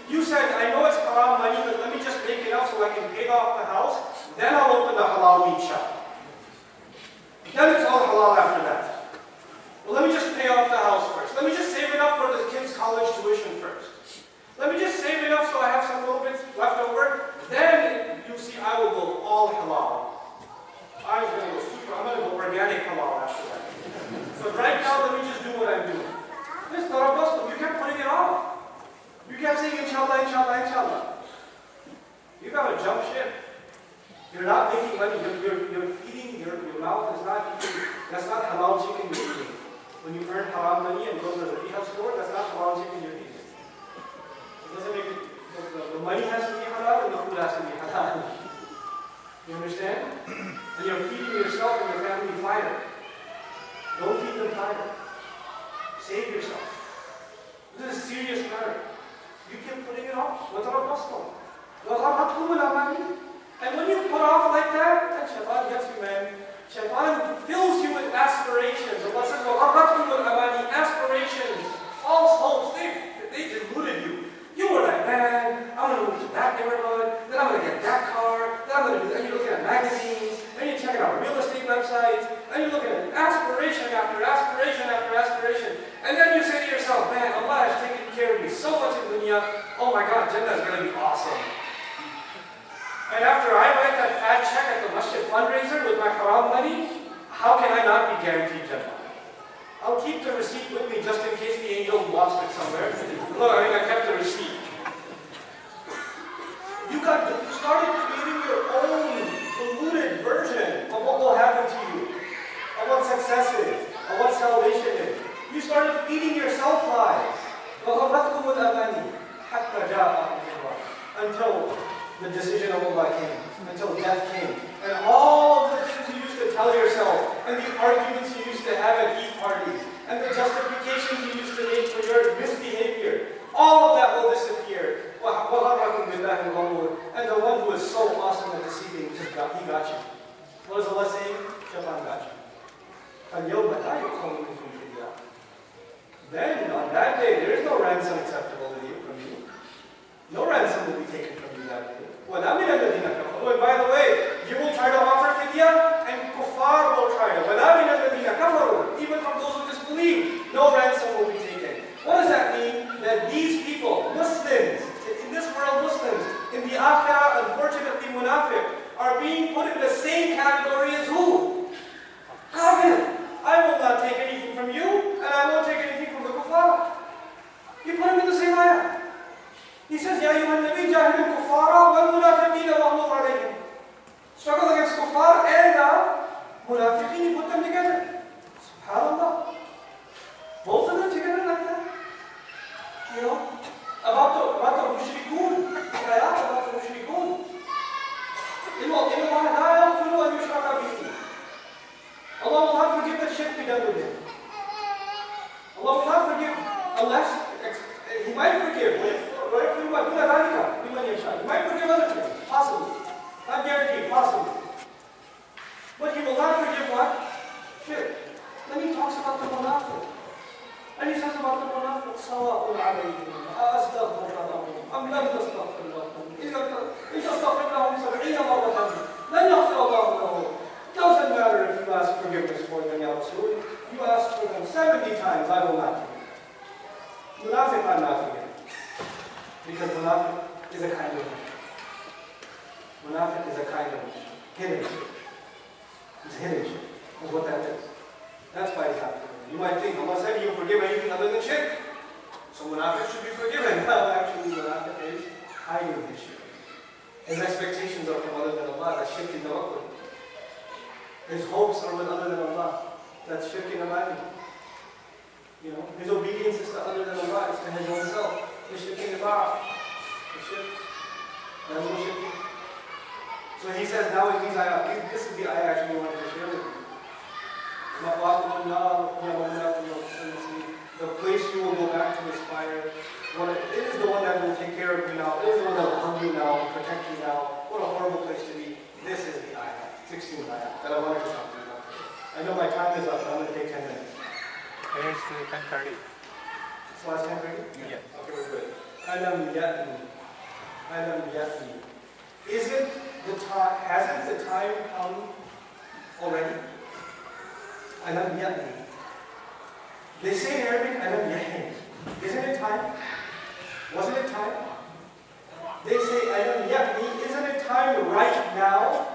You said, I know it's haram money, but let me just make enough so I can pay off the house. Then I'll open the halal meat shop. Then it's all halal after that. Well, let me just pay off the house first. Let me just save enough for the kids' college tuition first. Let me just save enough so I have some little bits left over. Then you see I will go all halal. I'm going to go organic halal after that. But right now, let me just do what I'm doing. It's not a Muslim. You kept putting it off. You kept saying, inshallah, inshallah, inshallah. You got to jump ship. You're not making money. You're feeding, your mouth is not eating. That's not halal chicken you're eating. When you earn haram money and go to the retail store, that's not halal chicken you're eating. It doesn't make it, the money has to be halal and the food has to be halal. You understand? And you're feeding yourself and your family fire. Don't feed them fire. Save yourself. This is a serious matter. You keep putting it off. And when you put off like that, then shaitan gets you, man. Shaitan fills you with aspirations. Allah says, aspirations, false hopes, they deluded you. You were like, man, I'm going to move to that neighborhood, then I'm going to get that car, then I'm going to do that. And you're looking at magazines, and you're checking out real estate websites, and you're looking at aspiration after aspiration after aspiration. And then you say to yourself, man, Allah has taken care of me so much in dunya. Oh my God, Jannah is going to be awesome. And after I write that fat check at the masjid fundraiser with my haram money, how can I not be guaranteed Jannah? I'll keep the receipt with me just in case the angel lost it somewhere. Look, I kept the receipt. You started creating your own polluted version of what will happen to you, of what success is, of what salvation is. You started feeding yourself lies. Until the decision of Allah came, until death came. And all the things you used to tell yourself, and the arguments you used to have at Eid parties, and the justifications you used to make for your misbehavior, all of that will disappear. And the one who is so awesome at deceiving, he got you. What is Allah saying? Shaitan got you. Then, on that day, there is no ransom acceptable to you from you. No ransom will be taken from you that day. And by the way, you will try to offer fidyah, and kuffar will try to. Even from those who disbelieve, no ransom will be taken. What does that mean? That these people, Muslims, in this world Muslims, in the akhirah, unfortunately munafiq, are being put in the same category as who? Kafir. I will not take anything from you, and I won't take anything from the kuffar. You put them in the same ayah. He says, Ya ayyuhan nabi jahidul kuffara wal munafiqina waghluz alayhim. Struggle against kuffar and the munafiqin, you put them together. SubhanAllah. Both of them together like that. You know? About the mushrikun. About the mushrikun. Allah will not forgive the shirk we done with him. Allah will not forgive unless He might forgive. He might forgive other things, possibly. Not guaranteed, possibly. But He will not forgive what? Shirk. Then He talks about the munafiq. And He says about the munafiq, Sawa'un alayhim, astaghfir lahum, am lam tastaghfir lahum, in tastaghfir lahum 70 marratan, lan yaghfir Allahu lahum. Doesn't matter if you ask forgiveness for them, Ya Rasul. You ask for them 70 times, I will not forgive. Munafiq, I'm not forgiving. Because munafiq is a kind of mission. Munafiq is a kind of mission. Hidden shirk. It's hidden shirk. That's what that is. That's why it's not forgiven. You might think, Allah said you forgive anything other than shirk. So munafiq should be forgiven. No, actually munafiq is hiding his shirk. His expectations are from other than Allah. That's shirk in tawakkul. His hopes are with other than Allah. That's shirk in amani. You know, his obedience is to other than Allah. It's to his own self. His shirk in ibadah. His shirk. That's what shirk is. So he says now in these ayah, this is the ayah I actually wanted to share with you. The place you will go back to is fire. It is the one that will take care of you now. It is the one that will hug you now, protect you now. What a horrible place to be. This is the ayah. 16th ayah that I wanted to talk to you about. I know my time is up, but I'm going to take 10 minutes. It's 10:30. It's last 10:30? Yeah. Okay, we're good. Alam ya'ni. Alam ya'ni. Isn't the time, hasn't the time come already? Alam ya'ni. They say in Arabic, alam ya'ni. Isn't it time? Wasn't it time? They say, alam ya'ni. Isn't it time right now?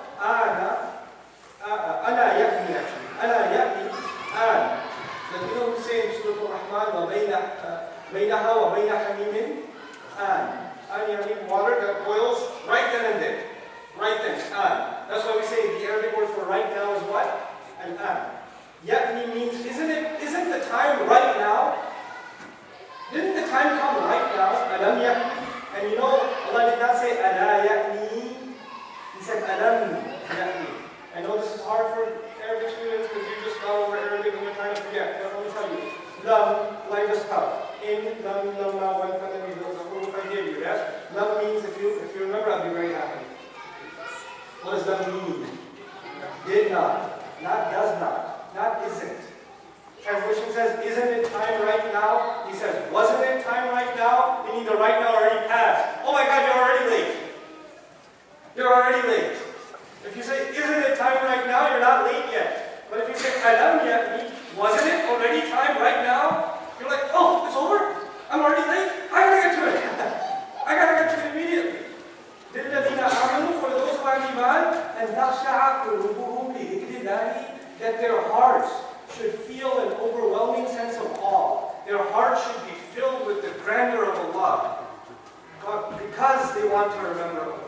Ana ya'ni actually. Ana ya'ni. An. Like you know we say in Surah Al-Rahman, بَيْنَهَا وَبَيْنَ حَمِيمٍ An. An yani water that boils right then and there. Right then. An. That's why we say the Arabic word for right now is what? An. Ya'ni means, isn't the time right now? Didn't the time come right now? Alam ya'ni. And you know, Allah did not say ala ya'ni. He said alam ya'ni. I know this is hard for Arabic students because you just got over Arabic and you're trying to forget. But let me tell you, lam, life is tough. In, lam, lamma, one, fatami, those are all I gave you, yes? Lam means, if you remember, I'll be very happy. What does lam mean? Did not does not isn't. Translation says, isn't it time right now? He says, wasn't it time right now? Meaning the right now already passed. Oh my God, you're already late. You're already late. If you say, isn't it time right now? You're not late yet. But if you say, alam ya'ni, wasn't it already time right now? You're like, oh, it's over? I'm already late? I gotta get to it. I gotta get to it immediately. لِلَّذِينَ آمَنُوا, for those who have iman, and تَخْشَعَ قُلُوبُهُمْ لِذِكْرِ اللَّهِ, that their hearts should feel an overwhelming sense of awe. Their hearts should be filled with the grandeur of Allah. Because they want to remember Allah.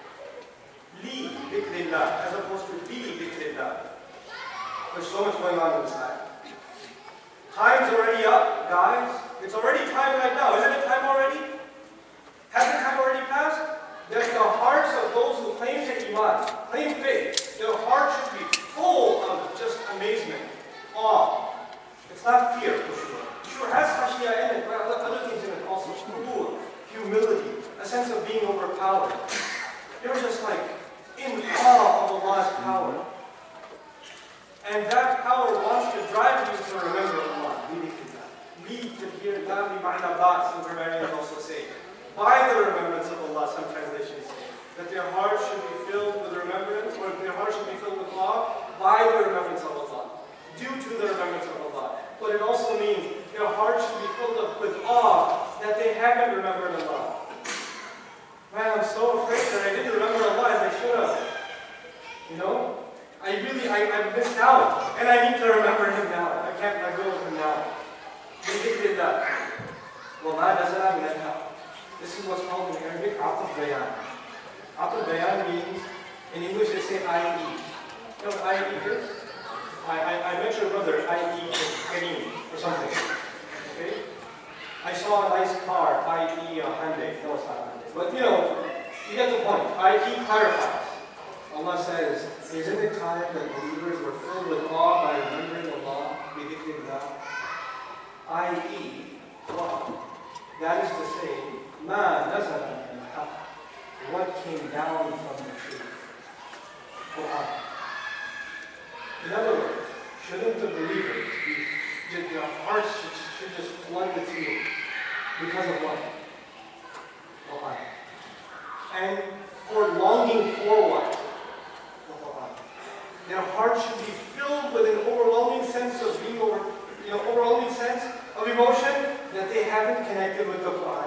Li dhikrillah, as opposed to bi dhikrillah. There's so much going on inside. Time's already up, guys. It's already time right now. Isn't it time already? Hasn't time already passed? That the hearts of those who claim to iman, claim faith, their hearts should be full of just amazement, awe. It's not fear, for sure. Sure has khashiyah in it, but other things in it also. Humility, a sense of being overpowered. You're just like in awe of Allah's power. And that power wants to drive you to remember Allah. Lead to hear that, some grammarians also say. By the remembrance of Allah, some translations say. That their hearts should be filled with remembrance, or their hearts should be filled with awe by the remembrance of Allah. Due to the remembrance of Allah. But it also means their hearts should be filled up with awe that they haven't remembered Allah. Man, I'm so afraid that I didn't remember Allah as I should have. You know? I missed out. And I need to remember Him now. I can't let go of Him now. This is what's called in Arabic Ataf Bayan. Ataf Bayan means, in English they say I.E. You know what I.E. is? I met your brother, I.E. Kareem, or something. Okay? I saw a nice car, I.E. Hyundai. No, it's not Hyundai. But you know, you get the point. I.E. clarifies. Allah says, isn't it time that believers were filled with awe by remembering Allah, bidhikrillah? I.e., Allah. That is to say, ma nazala min al-haq, what came down from the truth. Quran. In other words, shouldn't the believers their hearts should just flood with you because of what? Quran. And for longing for what? Their hearts should be filled with an overwhelming sense of being overwhelming sense of emotion that they haven't connected with the Quran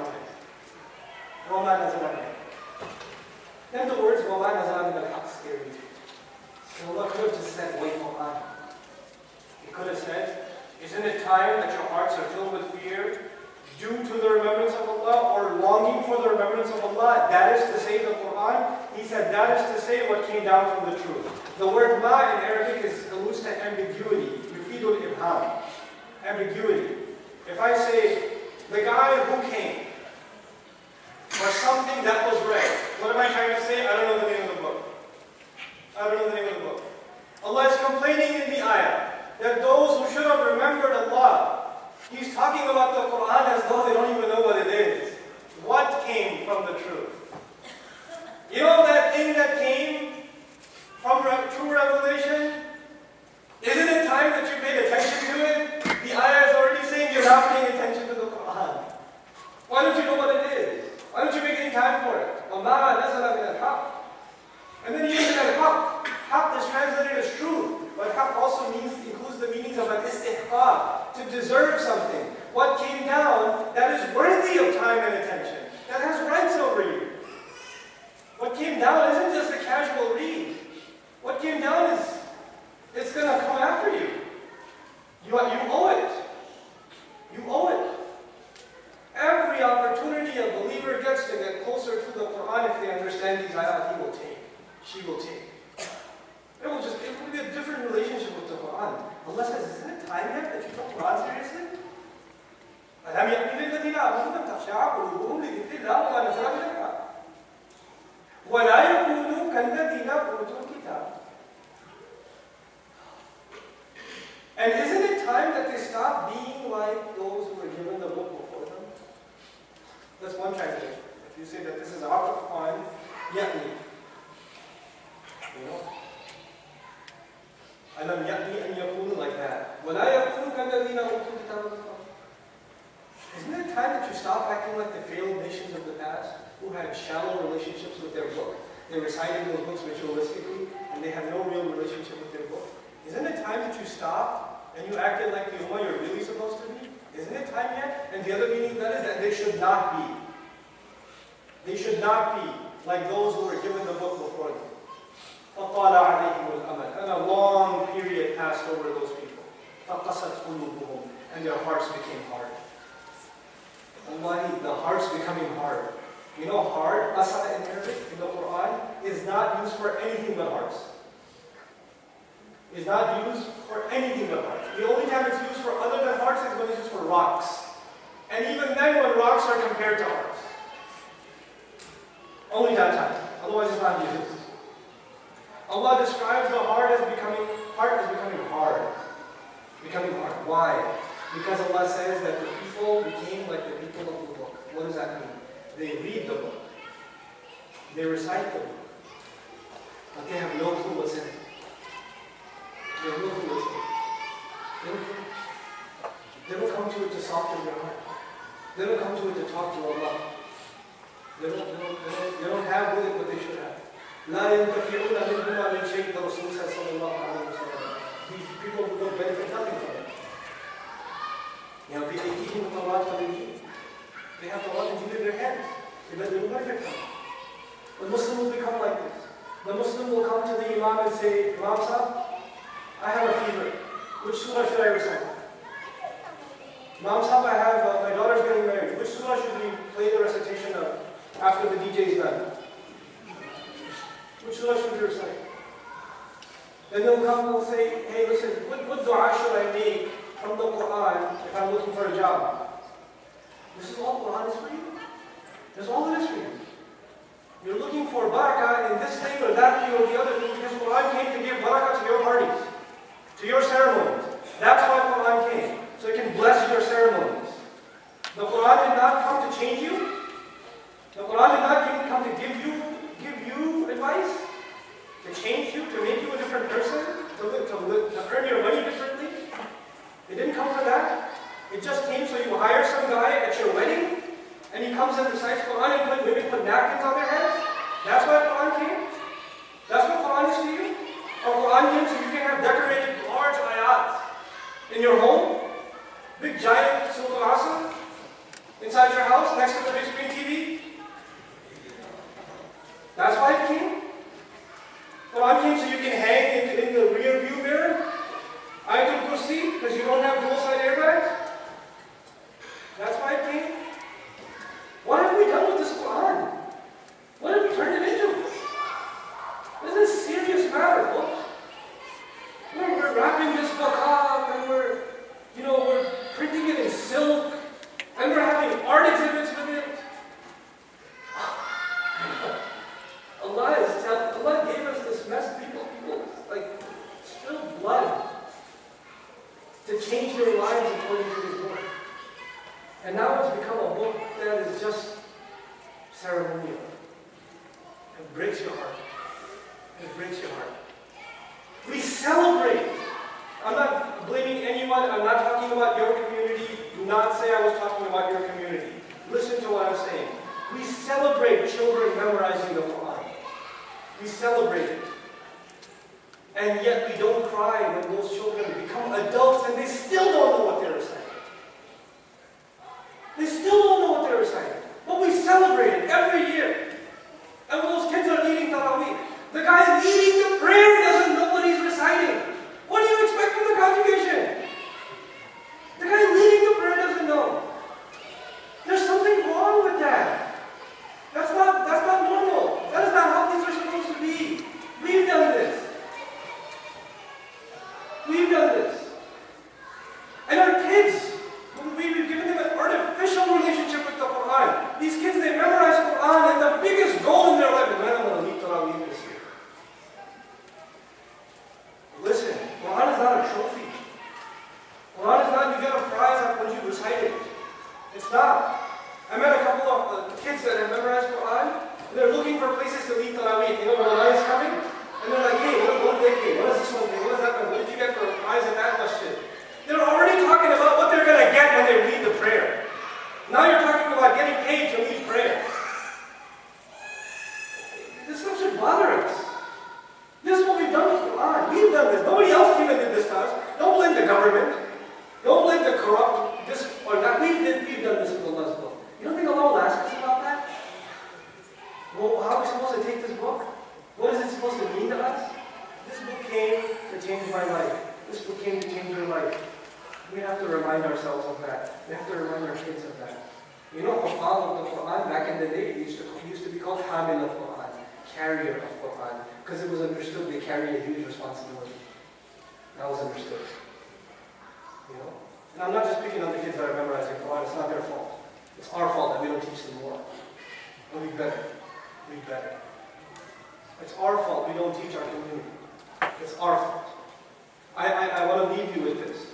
yet. Then the words وَمَا نَزَلَ مِنَ الْحَقِّ scare me. So Allah could have just said, wait Quran. He could have said, isn't it time that your hearts are filled with fear due to the remembrance of Allah or longing for the remembrance of Allah? That is to say the Quran. He said that is to say what came down from the truth. The word ma in Arabic alludes to ambiguity. Yufidul ibham. Ambiguity. If I say, the guy who came, or something that was read, what am I trying to say? I don't know the name of the book. I don't know the name of the book. Allah is complaining in the ayah that those who should have remembered Allah, He's talking about the Quran as though they don't even know what it is. What came from the truth? You know that thing that came from true revelation? Isn't it time that you paid attention to it? The ayah is already saying you're not paying attention to the Quran. Why don't you know what it is? gets to get closer to the Quran, if they understand these ayat, he will take. She will take. It will be a different relationship with the Quran. Allah says, isn't it time yet that you take Quran seriously? أَلَمْ يَأْنِ لِلَّذِينَ آمَنُوا أَن تَخْشَعَ قُلُوبُهُمْ لِذِكْرِ اللَّهِ وَمَا نَزَلَ مِنَ الْحَقِّ وَلَا يَكُونُوا كَالَّذِينَ أُوتُوا الْكِتَابَ. And isn't it time that they stop being like those who were given the book before them? That's one translation. If you say that this is Aqaf on Ya'ni, you know, Alam Ya'ni an yakunu, like that. وَلَا يَكُونُوا كَالَّذِينَ أُوتُوا الْكِتَابَ. Isn't it time that you stop acting like the failed nations of the past who had shallow relationships with their book? They recited those books ritualistically and they have no real relationship with their book. Isn't it time that you stop and you acted like the Ummah you're really supposed to be? Isn't it time yet? And the other meaning of that is that they should not be. They should not be like those who were given the book before them. فَطَالَ عَلَيْهِمُ الْأَمَلِ. And a long period passed over those people. فَقَسَتْ قُلُوبُهُمْ. And their hearts became hard. Wallahi, the hearts becoming hard. You know, hard, qasa in Arabic, in the Quran, is not used for anything but hearts. Is not used for anything but hearts. The only time it's used for other than hearts is when it's used for rocks. And even then when rocks are compared to hearts. Only that time. Otherwise it's not used. Allah describes the heart as becoming hard. Becoming hard. Why? Because Allah says that the people became like the people of the book. What does that mean? They read the book. They recite the book. But they have no clue what's in it. They have no clue what's in it. They don't come to it to soften their heart. They don't come to it to talk to Allah. They don't have with it what they should have. لا ينتفعون منهما من شيء. The Rasul says sallallahu alayhi wa sallam. These people who don't benefit nothing from it. You know, they have the law and in their hands. They don't benefit from it. The Muslim will become like this. The Muslim will come to the Imam and say, Imam Sahib, I have a fever. Which surah should I recite? Imam Sahib, I have, my daughter's getting married. Which surah should we play the recitation of after the DJ is done? Which surah should we recite? Then they'll come and they'll say, hey, listen, what dua should I make from the Quran if I'm looking for a job? This is all Quran is for you. That's all it is for you. You're looking for barakah in this thing or that thing or the other thing because Quran came to give barakah to your parties, to your ceremonies. That's why Quran came, so it can bless your ceremonies. The Quran did not come to change you. The Quran did not come to give you advice, to change you, to make you a different person, to earn your money differently. It didn't come for that. It just came so you hire some guy at your wedding, and he comes and recites Quran and maybe put napkins on their heads. That's why Quran came. That's what Quran is to you. Or Quran came so you can have decorated large ayat in your home, big giant Surah Al-Asr inside your house next to the big screen TV. That's why it came. Quran came so you can hang in the rear view mirror. Ayatul Kursi, because you don't have dual side airbags. That's why it came. What have we done with this Quran? What have we turned it into? This is a serious matter, folks. We're wrapping this book up and we're printing it in silk and we're having art exhibits with it. Allah gave us this mess, people like spilled blood to change their lives according to His book. And now it's become a book that is just ceremonial. It breaks your heart. It breaks your heart. We celebrate. I'm not blaming anyone. I'm not talking about your community. Do not say I was talking about your community. Listen to what I'm saying. We celebrate children memorizing the Quran. We celebrate it. And yet we don't cry when those children become adults and they still don't know what they're reciting. They still don't know what they're reciting. But we celebrate it every year. And when those kids are leading Taraweeh, the guy leading the prayer doesn't know what he's reciting. What do you expect from the congregation? The guy leading the prayer doesn't know. There's something wrong with that. looking for places to lead Tarawih. You know, Ramadan is coming, and they're like, hey, what did they think? What is this one thing? What is that one? What did you get for eyes at that question? They're already talking about what they're going to get when they read the prayer. Now you're talking about getting paid to lead prayer. This stuff should bother us. This is what we've done with Quran. We've done this. Nobody else came and did this to us. Don't blame the government. Don't blame the corrupt, this or that. We've done this with Allah's book. You don't think Allah will ask us about that? Well, how are we supposed to take this book? What is it supposed to mean to us? This book came to change my life. This book came to change your life. We have to remind ourselves of that. We have to remind our kids of that. You know, Hafal of the Quran, back in the day, it used to be called Hamil of Quran, carrier of Quran, because it was understood they carry a huge responsibility. That was understood. You know? And I'm not just picking on the kids that are memorizing Quran, it's not their fault. It's our fault that we don't teach them more. And we better. We better. It's our fault we don't teach our community. It's our fault. I want to leave you with this.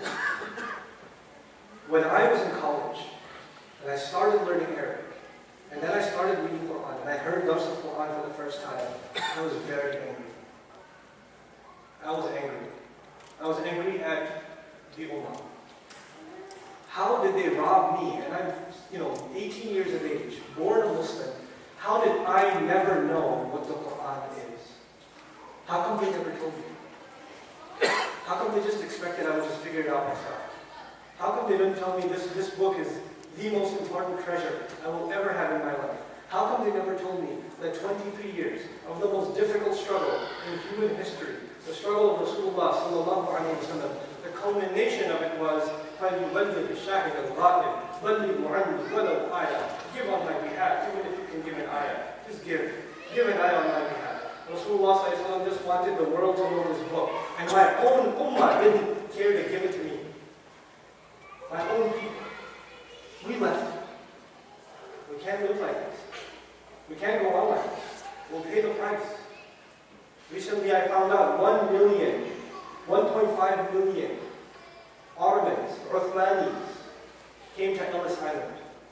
When I was in college, and I started learning Arabic, and then I started reading Quran, and I heard Dars of Quran for the first time, I was very angry. I was angry. I was angry at the Ummah. How did they rob me? And I'm, 18 years of age, born a Muslim. How did I never know what the Quran is? How come they never told me? How come they just expected I would just figure it out myself? How come they didn't tell me this book is the most important treasure I will ever have in my life? How come they never told me that 23 years of the most difficult struggle in human history, the struggle of Rasulullah sallallahu alaihi wasallam, the culmination of it was فَلْيُبَلِّغِ الشَّاهِدَ الْغَائِبِ بَلِّغْ مُعَنِّي وَلَوْ آيَةً. Give on my behalf, even if you can give an ayah. Just give. Give an ayah on my behalf. Rasulullah sallallahu alaihi wasallam just wanted the world to know this book. And my own ummah didn't care to give it to me. My own people. We left. We can't live like this. We can't go on like this. We'll pay the price. Recently I found out 1 million, 1.5 million Ottomans, Uthmanis, came to Ellis Island.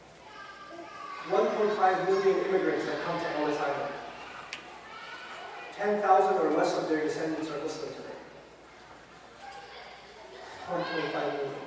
1.5 million immigrants have come to Ellis Island. 10,000 or less of their descendants are Muslim today. 1.5 million.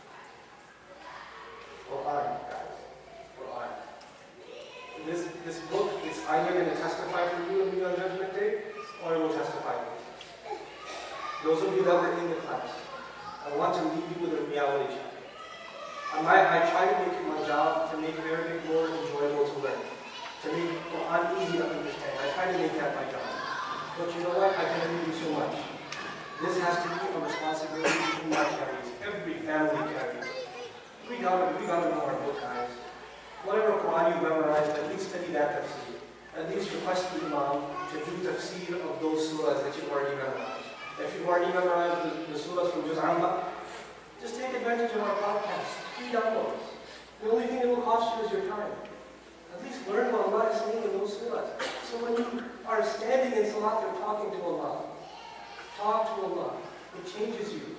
Quran, guys. Quran. This book is either going to testify for you and me on Judgment Day, or it will testify for you. Those of you that were in the class, I want to leave you with a reality check. I try to make it my job to make Arabic more enjoyable to learn, to make Quran easy to understand. I try to make that my job. But you know what? I can only do so much. This has to be a responsibility everyone carries. Every family carries. We gotta know our book, guys. Whatever Quran you memorize, at least study that tafsir. At least request the Imam to do tafsir of those surahs that you've already memorized. If you've already memorized the surahs from Juz Amma, just take advantage of our podcast. Free downloads. The only thing it will cost you is your time. At least learn what Allah is saying in those surahs. So when you are standing in salat, you're talking to Allah. Talk to Allah. It changes you.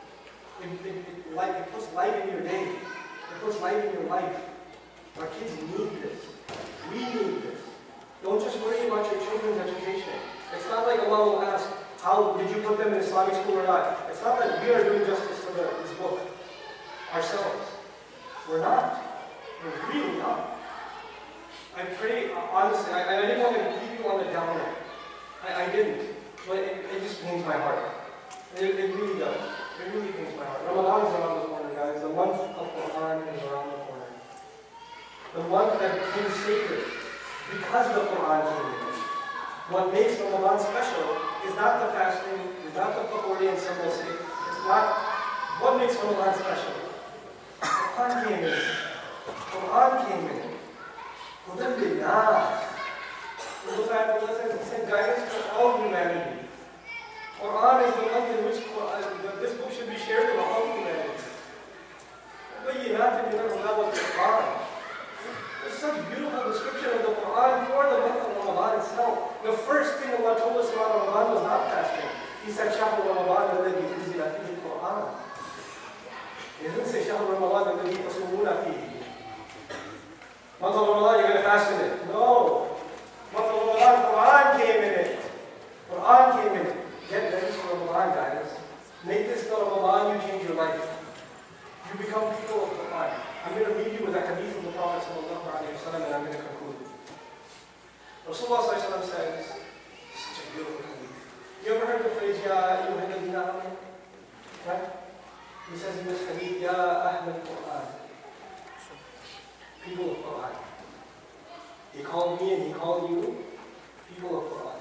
It puts light in your day. It puts light in your life. Our kids need this. We need this. Don't just worry about your children's education. It's not like Allah will ask, how did you put them in Islamic school or not? It's not that we are doing justice to this book ourselves. We're not. We're really not. I pray, honestly, I didn't want to leave you on the downer. I didn't. But it just pains my heart. It really does. It really pains my heart. Ramadan is around the corner, guys. The month of Quran is around the corner. The month that became sacred because the Quran came in. What makes Ramadan special is not the fasting, is not the pakodi and samosa. It's not what makes Ramadan special. Quran came in. Quran came in. Hudan lin-nas. It's a guidance for all humanity. Quran is the month in which this book should be shared with all humanity. There's such beautiful description of the Quran for the month of Ramadan itself. The first thing Allah told us about Ramadan was not fasting. He said, شهر رمضان الذي أنزل فيه القرآن. He didn't say شهر رمضان الذي تصومون فيه. Month of Ramadan, you're going to fast in it. No. Month Quran, guys. Make this the Ramadan, you change your life. You become people of Quran. I'm going to leave you with a hadith of the Prophet sallallahu alaihi wasallam, and I'm going to conclude. Rasulullah sallallahu alaihi wasallam says, such a beautiful hadith. You ever heard the phrase, Ya ayyuhalladhina amanu? Right? He says in this hadith, Ya ahlal Quran. People of Quran. He called me and he called you people of Quran.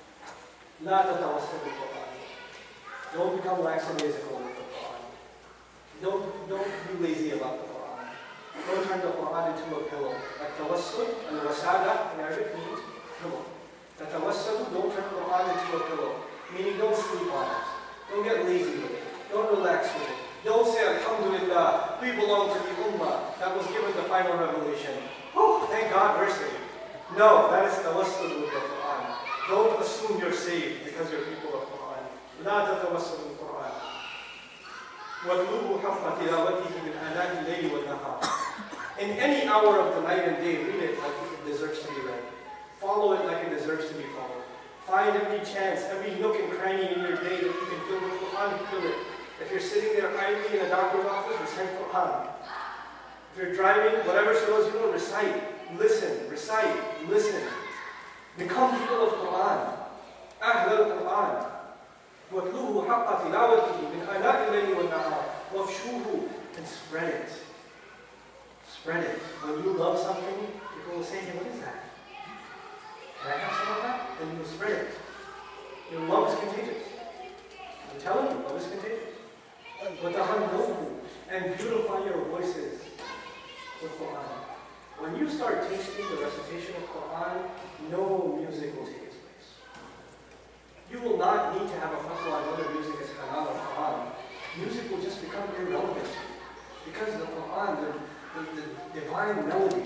La tatawassalu Quran. Don't become lackadaisical with the Quran. Don't be lazy about the Quran. Don't turn the Quran into a pillow. Like tawassul and wasada in Arabic means pillow. The tawassul, don't turn the Quran into a pillow. Meaning don't sleep on it. Don't get lazy with it. Don't relax with it. Don't say, Alhamdulillah, we belong to the Ummah that was given the final revelation. Oh, thank God we're saved. No, that is tawassul with the Quran. Don't assume you're saved because you're people of Quran. لا تتوسلوا بالقرآن. وَاتْلُوهُ حَقَّ تِلَاوَتِهِ مِنْ آنَاءِ اللَّيْلِ وَالنَّهَارِ. In any hour of the night and day, read it like it deserves to be read. Follow it like it deserves to be followed. Find every chance, every nook and cranny in your day that you can fill with Quran, fill it. If you're sitting there idly in a doctor's office, recite Quran. If you're driving, whatever surahs you know, recite, listen, recite, listen. Become people of Quran. أهل القرآن. وَاتْلُوهُ حَقَّ تِلَاوَتِهِ مِنْ آنَاءِ اللَّيْلِ وَالنَّهَارِ وَافْشُوهُ, and spread it. Spread it. When you love something, people will say, hey, what is that? Can I have some of that? Then you will spread it. Your love is contagious. I'm telling you, love is contagious. وَتَهَنُّوهُ, and beautify your voices with Quran. When you start tasting the recitation of Quran, no music will take its place. You will not need to have a fatwa on whether music is halal or haram. Music will just become irrelevant to you. Because the Quran, the divine melody,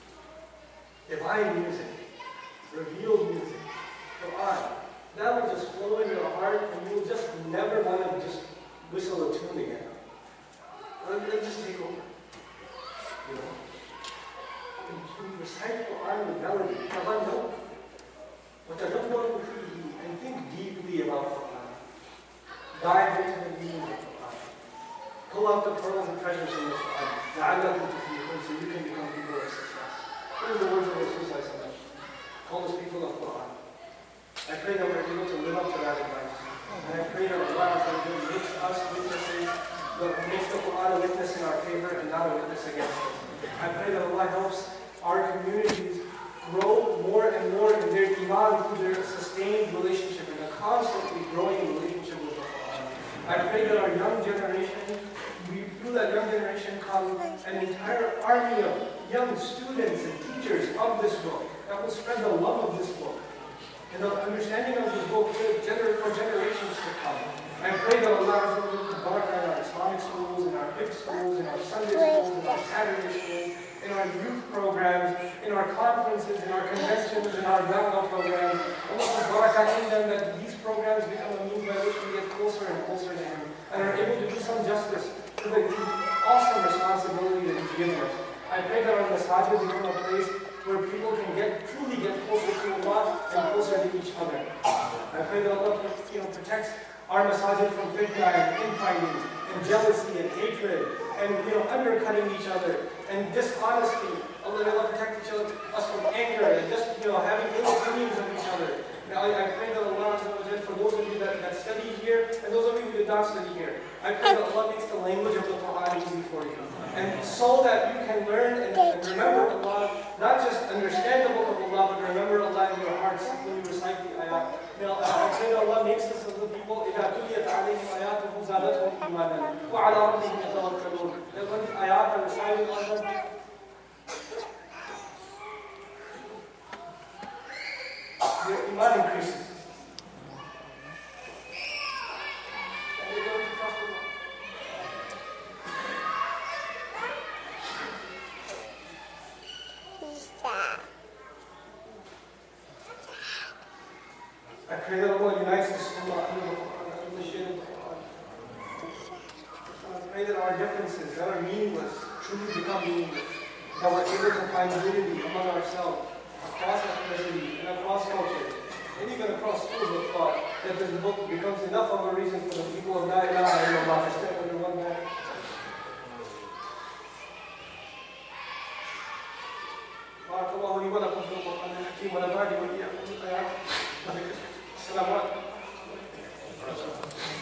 divine music, revealed music, Quran, that will just flow in your heart and you will just never want to just whistle a tune again. It'll just take over. You know? You recite Quran with melody. And think deeply about Quran. Dive into the meaning of Quran. Pull out the pearls and treasures from the Quran. So you can become people of success. What are the words of Rasulullah? Call us people of Quran. I pray that we're able to live up to that advice. And I pray that Allah makes us witnesses, makes the Quran a witness in our favor and not a witness against us. I pray that Allah helps our communities grow more and more in their iman through their sustained relationship and a constantly growing relationship with the Quran. I pray that our young generation, through that young generation comes an entire army of young students and teachers of this book that will spread the love of this book and the understanding of this book for generations to come. I pray that Allah will bark in our Islamic schools, in our fiqh schools, in our Sunday schools, in our Saturday schools, in our youth programs, in our conferences, in our conventions, in our da'wah programs. Allah will bark in them that these programs become a means by which we get closer and closer to Him and are able to do some justice to the awesome responsibility that He's given us. I pray that our masajid become a place where people can truly get closer to Allah and closer to each other. I pray that Allah protects our masajid from fitna and infighting and jealousy and hatred and undercutting each other and dishonesty. Allah protect us from anger and just having ill opinions of each other. Now I pray that Allah, for those of you that study here and those of you who did not study here, I pray that Allah makes the language of the Quran easy for you. And so that you can learn and remember Allah, not just understand the book of Allah, but remember Allah in your hearts when you recite the ayat. I pray that Allah makes us of the people إِذَا تُلِيَتْ عَلَيْهِمْ آيَاتُهُ زَادَتْهُمْ إِيمَانًا وَعَلَىٰ رَبِّهِمْ يَتَوَكَّلُونَ. That when the ayat are recited on them, their iman increases. And they learn to trust Allah. I pray that Allah unites us under the Quran, under the shade of the Quran. I pray that our differences that are meaningless truly become meaningless. That we're able to find unity among ourselves, across ethnicity and across culture. And even across schools have thought that this book becomes enough of a reason for the people of La ilaha illallah to stand under one banner. بارك الله لي ولكم في القرآن الحكيم ونفعني وإياكم بالآيات. السلام عليكم.